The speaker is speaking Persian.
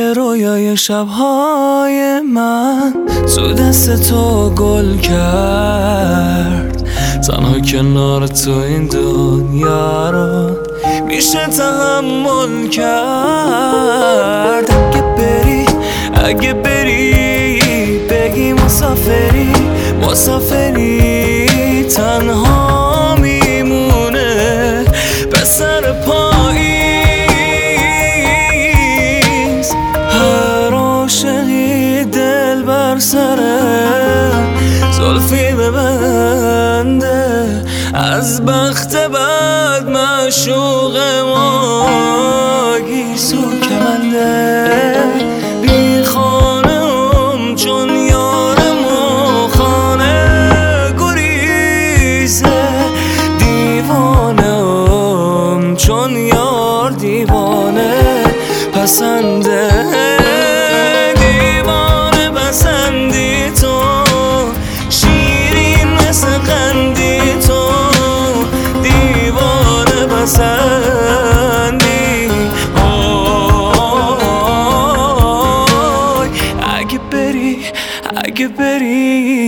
رویای شبهای من تو دست تو گل کرد. تنها کنار تو این دنیا رو میشه تحمل کرد. اگه بری بگی مسافری تنها میمونه پسر پاییز. هر عاشقی دل بر سره زلفی ببنده، از بخت بد معشوق ما گیسو کمنده. بی خانم چون یارم و خانه گریزه، دیوانم چون یار دیوانه پسنده. دیوانه پسندی تو، شیرین مثل قندی تو، دیوانه پسندی. اگه بری